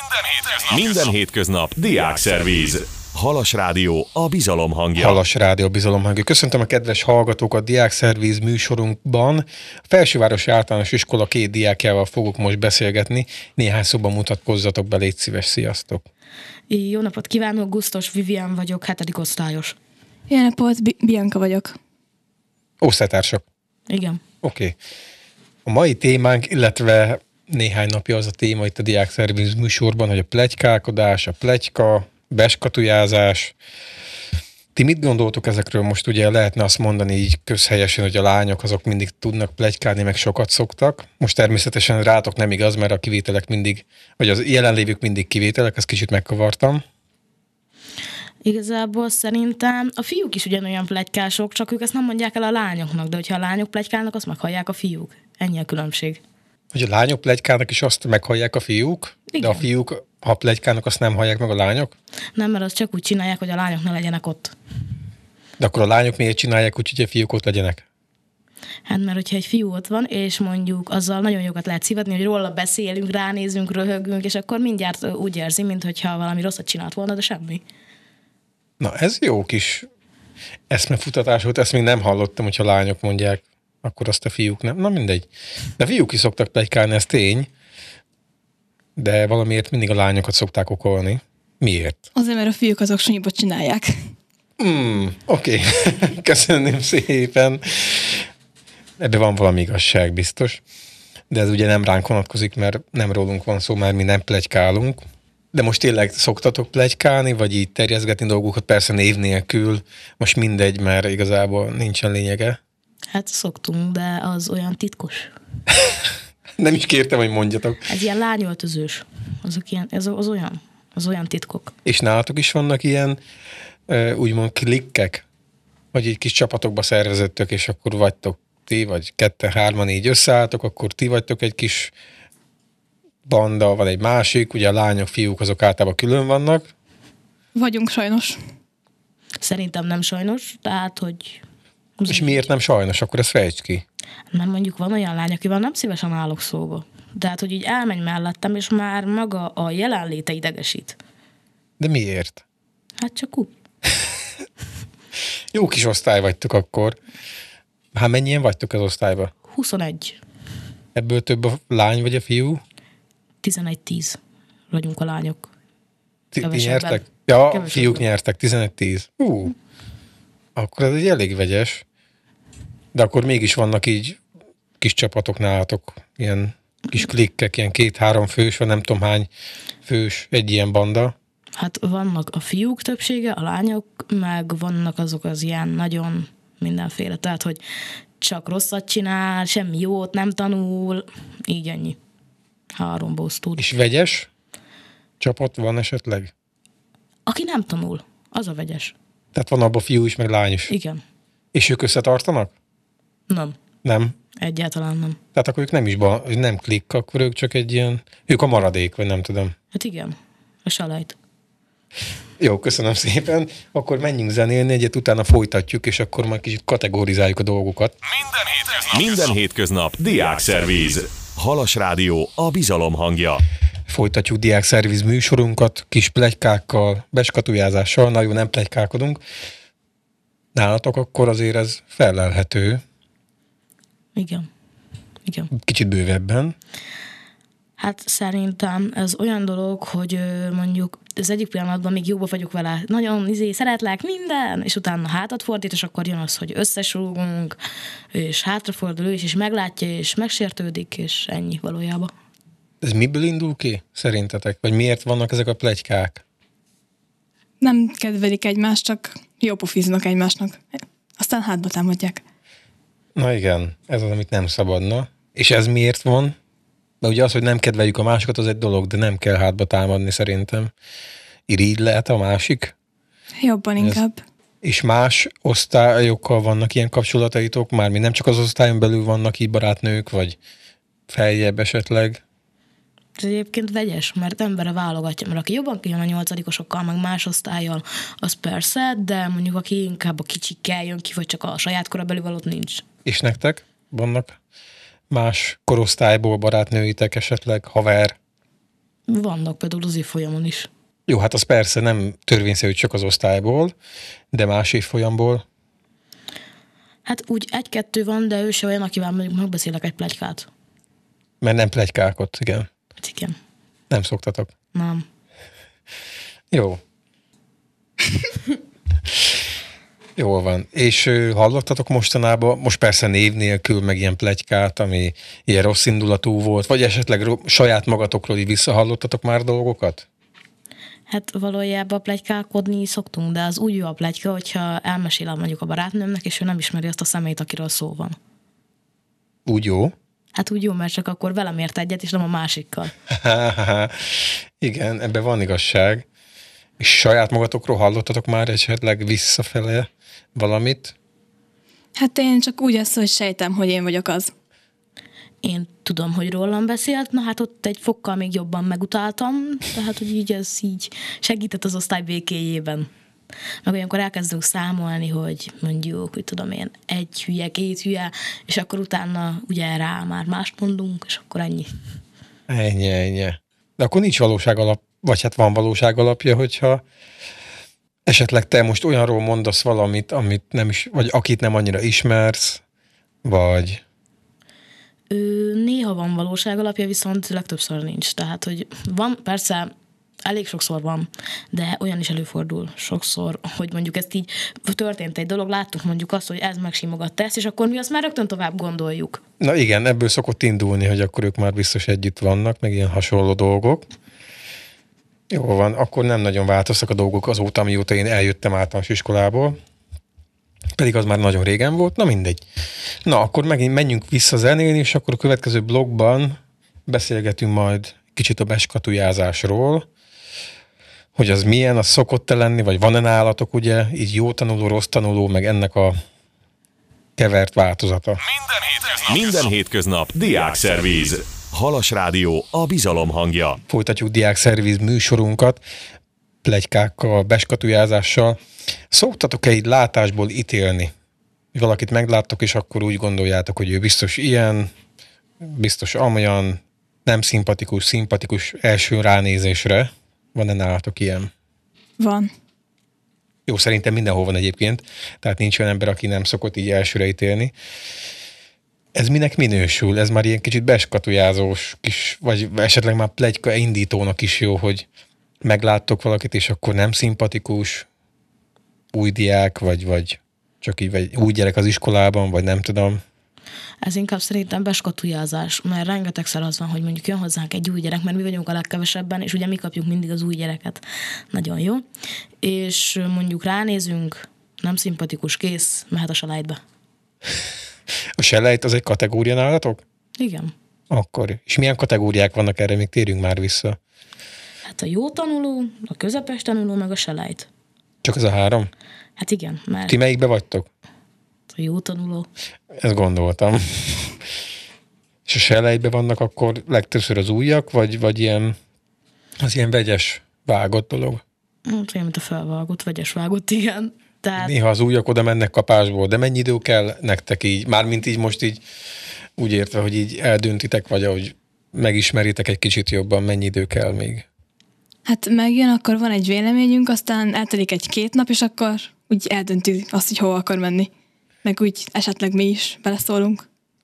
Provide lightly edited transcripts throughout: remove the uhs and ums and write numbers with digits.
Minden hétköznap diákszervíz. Halas Rádió, a bizalom hangja. Halas Rádió, a bizalom hangja. Köszöntöm a kedves hallgatókat diákszervíz műsorunkban. A Felsővárosi Általános Iskola 2 diákjával fogok most beszélgetni. Néhány szóban mutatkozzatok be, légy szíves, sziasztok! Jó napot kívánok, Gusztos Vivian vagyok, 7. osztályos. Jó napot, Bianca vagyok. Osztálytársak? Igen. Oké. A mai témánk, illetve néhány napja az a téma itt a diákszervíz műsorban, hogy a pletykálkodás, a pletyka, beskatujázás. Ti mit gondoltok ezekről? Most ugye lehetne azt mondani így közhelyesen, hogy a lányok azok mindig tudnak pletykálni, meg sokat szoktak. Most természetesen rátok nem igaz, mert a kivételek mindig, vagy az jelenlévők mindig kivételek, ezt kicsit megkavartam. Igazából szerintem a fiúk is ugyanolyan pletykások, csak ők ezt nem mondják el a lányoknak, de hogyha a lányok pletykálnak, azt meghallják a fiúk. Ennyi a különbség. Hogy a lányok pletykálnak, és azt meghallják a fiúk, igen. De a fiúk, ha pletykálnak, azt nem hallják meg a lányok? Nem, mert azt csak úgy csinálják, hogy a lányok ne legyenek ott. De akkor a lányok miért csinálják úgy, hogy a fiúk ott legyenek? Hát mert hogyha egy fiú ott van, és mondjuk azzal nagyon jókat lehet szivatni, hogy róla beszélünk, ránézünk, röhögünk, és akkor mindjárt úgy érzi, mintha valami rosszat csinált volna, de semmi. Na, ez jó kis eszmefutatás volt, ezt még nem hallottam, hogyha lányok mondják, akkor azt a fiúk nem. Na mindegy. De fiúk is szoktak pletykálni, ez tény, de valamiért mindig a lányokat szokták okolni. Miért? Azért, mert a fiúk azok sunyiból csinálják. Oké. Köszönöm szépen. Ebben van valami igazság, biztos. De ez ugye nem ránk vonatkozik, mert nem rólunk van szó, mert mi nem pletykálunk. De most tényleg szoktatok pletykálni, vagy így terjeszgetni dolgokat, persze név nélkül. Most mindegy, mert igazából nincsen lényege. Hát szoktunk, de az olyan titkos. Nem is kértem, hogy mondjatok. Ez ilyen lányöltözős. Azok ilyen, az olyan titkok. És nálatok is vannak ilyen úgymond klikkek? Vagy egy kis csapatokba szerveződtök, és akkor vagytok ti, vagy 2, 3, 4 összeálltok, akkor ti vagytok egy kis banda, van egy másik, ugye a lányok, fiúk azok általában külön vannak. Vagyunk sajnos. Szerintem nem sajnos, tehát, hogy... És miért nem sajnos? Akkor ezt fejtsd ki. Mert mondjuk van olyan lány, akivel nem szívesen állok szóba. Tehát, hogy így elmegy mellettem, és már maga a jelenléte idegesít. De miért? Hát csak úgy. Jó kis osztály vagytok akkor. Hát mennyien vagytok az osztályban? 21. Ebből több a lány vagy a fiú? 11-10 vagyunk a lányok. Ti nyertek? Ja, fiúk nyertek, 11-10. Akkor ez egy elég vegyes. De akkor mégis vannak így kis csapatok nálatok, ilyen kis klikkek, ilyen 2-3 fős, vagy nem tudom hány fős, egy ilyen banda. Hát vannak a fiúk többsége, a lányok, meg vannak azok az ilyen nagyon mindenféle. Tehát, hogy csak rosszat csinál, semmi jót nem tanul, így ennyi. 3 tud. És vegyes csapat van esetleg? Aki nem tanul, az a vegyes. Tehát van abban fiú is, meg lány is? Igen. És ők összetartanak? Nem. Nem? Egyáltalán nem. Tehát akkor ők nem klikk, akkor ők csak egy ilyen, ők a maradék, vagy nem tudom. Hát igen, a salajt. Jó, köszönöm szépen. Akkor menjünk zenélni, egyet utána folytatjuk, és akkor majd kicsit kategorizáljuk a dolgokat. Minden hétköznap diákszervíz. Halas Rádió, a bizalom hangja. Folytatjuk diákszervíz műsorunkat, kis pletykákkal, beskatujázással, nagyon nem pletykálkodunk. Nálatok akkor azért ez felelhető. Igen. Kicsit bővebben. Hát szerintem ez olyan dolog, hogy mondjuk az egyik pillanatban még jóba vagyok vele, nagyon szeretlek, minden, és utána hátat fordít, és akkor jön az, hogy összesúgunk, és hátrafordul ő is, és meglátja, és megsértődik, és ennyi valójában. Ez miből indul ki, szerintetek? Vagy miért vannak ezek a pletykák? Nem kedvelik egymást, csak jópofiznak egymásnak. Aztán hátba támadják. Na igen, ez az, amit nem szabadna. És ez miért van? Mert ugye az, hogy nem kedveljük a másikat, az egy dolog, de nem kell hátba támadni szerintem. Irigy lehet a másik? Jobban inkább. És más osztályokkal vannak ilyen kapcsolataitok? Mármint nem csak az osztályon belül vannak így barátnők, vagy feljebb esetleg? Ez egyébként vegyes, mert embere válogatja, mert aki jobban kijön a 8-osokkal, meg más osztállyal, az persze, de mondjuk aki inkább a kicsikkel jön ki, vagy csak a saját korabeli valót nincs. És nektek vannak más korosztályból barátnőitek esetleg, haver? Vannak például az évfolyamon is. Jó, hát az persze nem törvényszerű csak az osztályból, de más évfolyamból. Hát úgy egy-kettő van, de ő se olyan, akivel mondjuk megbeszélek egy pletykát. Mert nem pletykálkod, igen. Hát igen. Nem szoktatok. Nem. Jó. Jól van. És hallottatok mostanában, most persze név nélkül, meg ilyen pletykát, ami ilyen rossz indulatú volt, vagy esetleg saját magatokról így visszahallottatok már dolgokat? Hát valójában pletykálkodni szoktunk, de az úgy jó a pletyka, hogyha elmesélem mondjuk a barátnőmnek, és ő nem ismeri azt a személyt, akiről szó van. Úgy jó? Hát úgy jó, mert csak akkor velem ért egyet, és nem a másikkal. Igen, ebben van igazság. És saját magatokról hallottatok már esetleg visszafele valamit? Hát én csak úgy azt, hogy sejtem, hogy én vagyok az. Én tudom, hogy rólam beszélt, na hát ott egy fokkal még jobban megutáltam, tehát hogy így ez így segített az osztály békéjében. Meg olyankor elkezdünk számolni, hogy mondjuk, hogy tudom én, 1 hülye, 2 hülye, és akkor utána ugye rá már mást mondunk, és akkor ennyi. Ennyi. De akkor nincs valóság alap, vagy hát van valóság alapja, hogyha esetleg te most olyanról mondasz valamit, amit nem is, vagy akit nem annyira ismersz, vagy... Néha van valóság alapja, viszont legtöbbször nincs. Tehát, hogy van, persze, elég sokszor van, de olyan is előfordul sokszor, hogy mondjuk ezt így történt egy dolog, láttuk mondjuk azt, hogy ez megsimogatta ezt, és akkor mi azt már rögtön tovább gondoljuk. Na igen, ebből szokott indulni, hogy akkor ők már biztos együtt vannak, meg ilyen hasonló dolgok. Jó van, akkor nem nagyon változtak a dolgok azóta, mióta én eljöttem általános iskolából. Pedig az már nagyon régen volt, na mindegy. Na, akkor megint menjünk vissza zenélni, és akkor a következő blogban beszélgetünk majd kicsit a beskatujázásról, hogy az milyen, az szokott-e lenni, vagy van-e nálatok, ugye, így jó tanuló, rossz tanuló, meg ennek a kevert változata. Minden hétköznap Diákszervíz. Halas Rádió, a bizalom hangja. Folytatjuk Diákszervíz műsorunkat, pletykákkal, beskatujázással. Szoktatok-e így látásból ítélni? Valakit megláttok, és akkor úgy gondoljátok, hogy ő biztos ilyen, biztos amolyan, nem szimpatikus, szimpatikus első ránézésre. Van-e nálatok ilyen? Van. Jó, szerintem mindenhol van egyébként, tehát nincs olyan ember, aki nem szokott így elsőre ítélni. Ez minek minősül? Ez már ilyen kicsit beskatujázós kis, vagy esetleg már pletyka indítónak is jó, hogy megláttok valakit, és akkor nem szimpatikus, új diák, vagy csak így, vagy új gyerek az iskolában, vagy nem tudom. Ez inkább szerintem beskatujázás, mert rengetegszer az van, hogy mondjuk jön hozzánk egy új gyerek, mert mi vagyunk a legkevesebben, és ugye mi kapjuk mindig az új gyereket. Nagyon jó. És mondjuk ránézünk, nem szimpatikus, kész, mehet a selejtbe. A selejt az egy kategória nálatok? Igen. Akkor. És milyen kategóriák vannak erre? Még térjünk már vissza. Hát a jó tanuló, a közepes tanuló, meg a selejt. Csak ez a 3? Hát igen, mert Ti melyikbe vagytok? a jó tanuló. Ezt gondoltam. És a selejtbe vannak akkor legtöbbször az újak, vagy ilyen, az ilyen vegyes vágott dolog? Olyan, mint a felvágott, vegyes vágott, igen. Tehát Néha az újak oda mennek kapásból, de mennyi idő kell nektek így? Mármint így most így úgy értve, hogy így eldöntitek, vagy ahogy megismeritek egy kicsit jobban, mennyi idő kell még? Hát megjön, akkor van egy véleményünk, aztán eltelik 1-2 nap, és akkor úgy eldönti azt, hogy hova akar menni. Meg úgy esetleg mi is beleszólunk.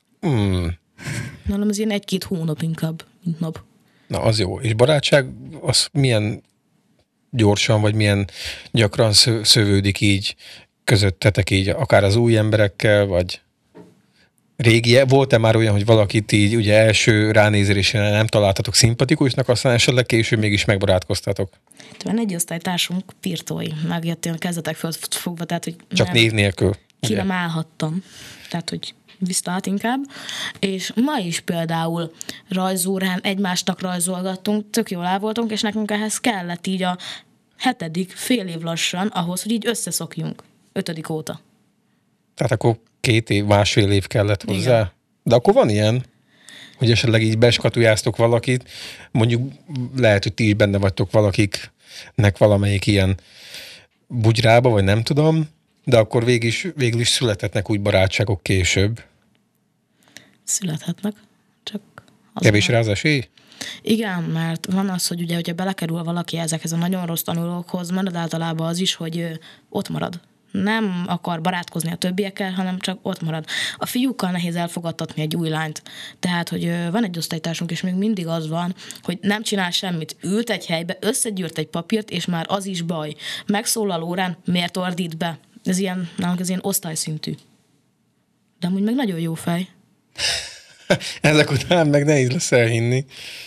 nálam az ilyen 1-2 hónap inkább, mint nap. Na, az jó. És barátság, az milyen gyorsan, vagy milyen gyakran szövődik így közöttetek így, akár az új emberekkel, vagy régi, volt-e már olyan, hogy valakit így ugye első ránézésre nem találtatok szimpatikusnak, aztán esetleg később mégis megbarátkoztatok? Van egy osztálytársunk, Pirtói, megjött a kezdetek föl fogva, tehát hogy Csak név nélkül. ki nem állhattam. Tehát, hogy visszaállt inkább. És ma is például rajzórán egymásnak rajzolgattunk, tök jól el voltunk, és nekünk ehhez kellett így a 7. fél év lassan ahhoz, hogy így összeszokjunk 5. óta. Tehát akkor 2 év, másfél év kellett hozzá. Igen. De akkor van ilyen, hogy esetleg így beskatujáztok valakit, mondjuk lehet, hogy ti is benne vagytok valakiknek valamelyik ilyen bugyrába, vagy nem tudom, de akkor végül is születhetnek úgy barátságok később. Születhetnek, csak az Kevés van. rá az esély? Igen, mert van az, hogy ugye, hogyha belekerül valaki ezekhez a nagyon rossz tanulókhoz, marad általában az is, hogy ott marad. Nem akar barátkozni a többiekkel, hanem csak ott marad. A fiúkkal nehéz elfogadtatni egy új lányt. Tehát, hogy van egy osztálytársunk, és még mindig az van, hogy nem csinál semmit. Ült egy helybe, összegyűrt egy papírt, és már az is baj. Megszólal órán, miért ordít be? Ez ilyen, nálunk ez ilyen osztályszintű. De amúgy meg nagyon jó fej. Ezek után meg nehéz lesz elhinni.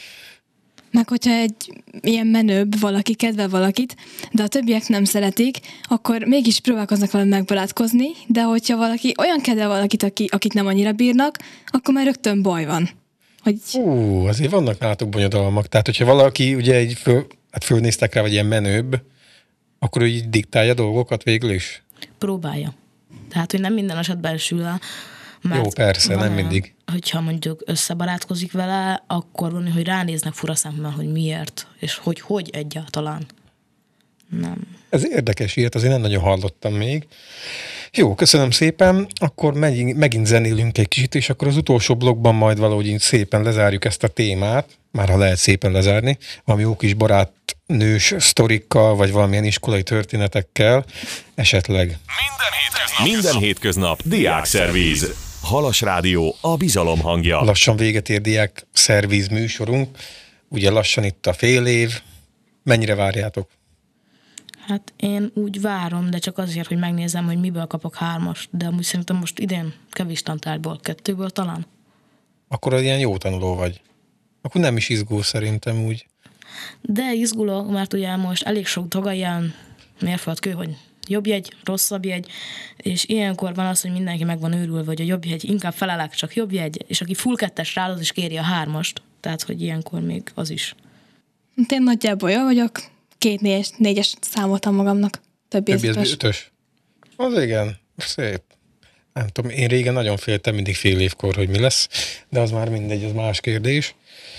Meg hogyha egy ilyen menőbb valaki kedvel valakit, de a többiek nem szeretik, akkor mégis próbálkoznak velem megbarátkozni, de hogyha valaki olyan kedvel valakit, akit nem annyira bírnak, akkor már rögtön baj van. Hogy... Azért vannak nálatok bonyodalmak. Tehát, hogyha valaki ugye fölnéztek rá, vagy ilyen menőbb, akkor ő így diktálja dolgokat végül is? Próbálja. Tehát, hogy nem minden esetben sül el. Mert jó, persze, nem mindig. Hogyha mondjuk összebarátkozik vele, akkor van, hogy ránéznek fura szemmel, hogy miért, és hogy egyáltalán. Nem. Ez érdekes, ilyet azért nem nagyon hallottam még. Jó, köszönöm szépen. Akkor megint zenélünk egy kicsit, és akkor az utolsó blokkban majd valahogy így szépen lezárjuk ezt a témát, már ha lehet szépen lezárni, valami jó kis barátnős sztorikkal, vagy valamilyen iskolai történetekkel, esetleg. Minden hétköznap Diákszervíz. Halas Rádió, a bizalom hangja. Lassan véget ér Diákszervíz műsorunk. Ugye lassan itt a fél év. Mennyire várjátok? Hát én úgy várom, de csak azért, hogy megnézem, hogy miből kapok 3-ast, de amúgy szerintem most idén kevés tantárgyból, 2-ből talán. Akkor ilyen jó tanuló vagy. Akkor nem is izgul szerintem úgy. De izgulok, mert ugye most elég sok dolga ilyen mérföldkő, hogy jobb jegy, rosszabb jegy, és ilyenkor van az, hogy mindenki meg van őrülve, hogy a jobb jegy, inkább felelek, csak jobb jegy, és aki full 2-es rád, is kéri a 3-ast. Tehát, hogy ilyenkor még az is. Én nagyjából jó vagyok, 2 4-es számoltam magamnak, többi ez 5-ös. Az igen, szép. Nem tudom, én régen nagyon féltem mindig fél évkor, hogy mi lesz, de az már mindegy, az más kérdés.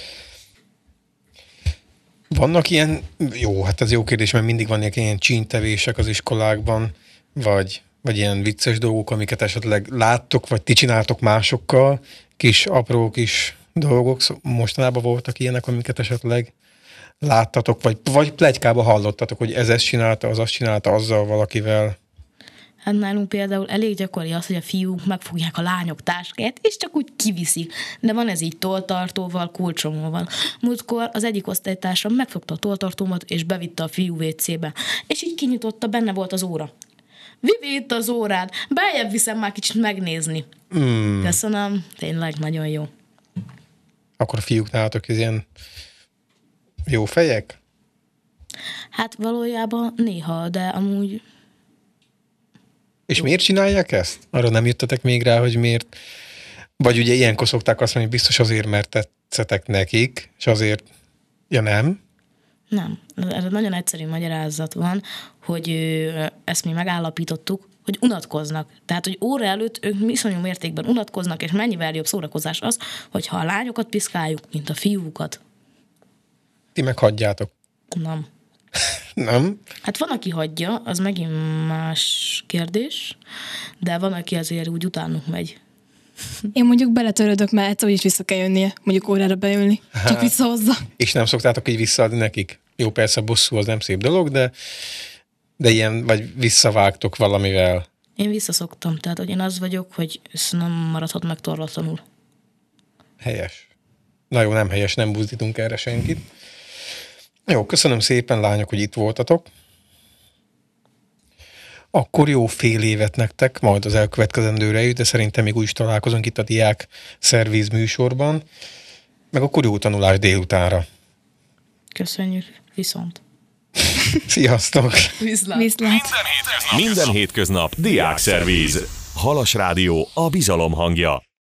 Vannak ilyen, jó, hát ez jó kérdés, mert mindig vannak ilyen csíntevések az iskolákban, vagy ilyen vicces dolgok, amiket esetleg láttok, vagy ti csináltok másokkal, kis apró kis dolgok. Mostanában voltak ilyenek, amiket esetleg láttatok, vagy pletykába hallottatok, hogy ez ezt csinálta, az azt csinálta azzal valakivel. Hát nálunk például elég gyakori az, hogy a fiúk megfogják a lányok táskáját, és csak úgy kiviszik. De van ez így tolltartóval, kulcsomóval. Múltkor az egyik osztálytársam megfogta a tolltartómat, és bevitte a fiú WC-be. És így kinyitotta, benne volt az óra. Vivi, itt az órád, beljebb viszem már kicsit megnézni. Köszönöm, tényleg nagyon jó. Akkor a fiúk nálatok ez ilyen jó fejek? Hát valójában néha, de amúgy... És miért csinálják ezt? Arra nem jöttetek még rá, hogy miért? Vagy ugye ilyenkor szokták azt mondani, hogy biztos azért, mert tetszetek nekik, és azért, ja nem? Nem. Erre nagyon egyszerű magyarázat van, hogy ezt mi megállapítottuk, hogy unatkoznak. Tehát, hogy óra előtt ők iszonyú mértékben unatkoznak, és mennyivel jobb szórakozás az, hogyha a lányokat piszkáljuk, mint a fiúkat. Ti meghagyjátok. Nem. Nem? Hát van, aki hagyja, az megint más kérdés, de van, aki azért úgy utánuk megy. Én mondjuk beletörődök, mert egyszer úgyis vissza kell jönnie, mondjuk órára beülni, csak visszahozza. És nem szoktátok így visszaadni nekik? Jó, persze a bosszú az nem szép dolog, de ilyen, vagy visszavágtok valamivel? Én visszaszoktam, tehát hogy én az vagyok, hogy ez nem maradhat meg torlatlanul. Helyes. Na jó, nem helyes, nem buzdítunk erre senkit. Jó, köszönöm szépen, lányok, hogy itt voltatok. Akkor jó fél évet nektek, majd az elkövetkezendőre jut, de szerintem még úgy is találkozunk itt a Diákszervíz műsorban. Meg akkor jó tanulás délutánra. Köszönjük, viszont. Sziasztok! Viszlát. Minden hétköznap Diákszervíz. Halas Rádió, a bizalom hangja.